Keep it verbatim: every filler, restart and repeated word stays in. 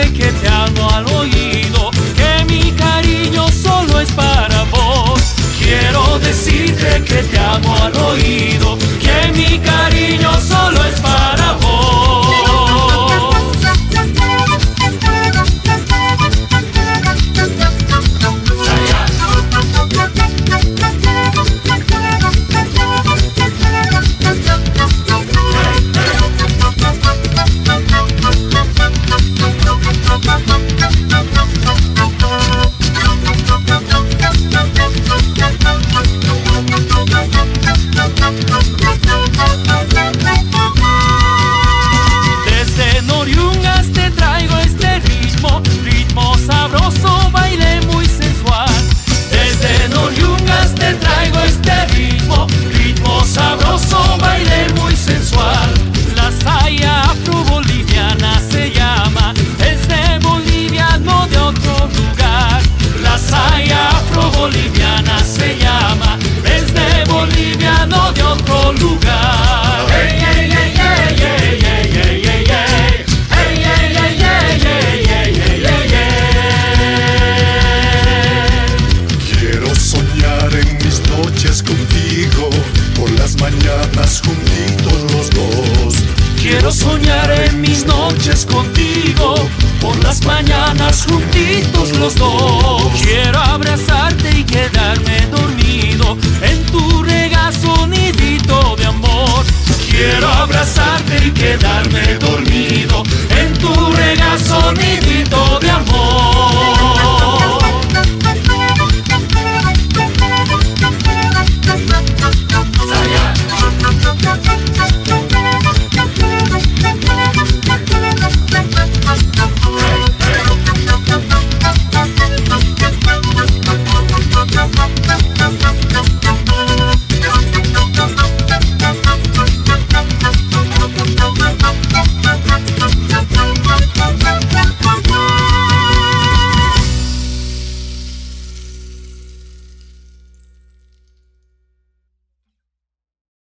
decirte que te amo al oído, que mi cariño solo es para vos. Quiero decirte que te amo al oído, que mi cariño solo es para vos. Desde Noriungas te traigo este ritmo, ritmo sabroso, baile muy sensual. Desde Noriungas te traigo este ritmo, ritmo sabroso, baile muy sensual. La saya afro-boliviana se llama, es de Bolivia, no de otro lugar. La saya afro-boliviana se llama, es de Bolivia, no de otro lugar. Hey, hey, hey, hey, hey, hey, hey, hey, hey. Hey, hey, hey, hey, hey, hey, hey, hey, hey. Quiero soñar en mis noches contigo, por las mañanas juntitos los dos. Quiero soñar en mis noches contigo, por las mañanas juntitos los dos. Quiero abrazarte y quedarme dormido en tu regazo, nidito de amor. Quiero abrazarte y quedarme dormido en tu regazo,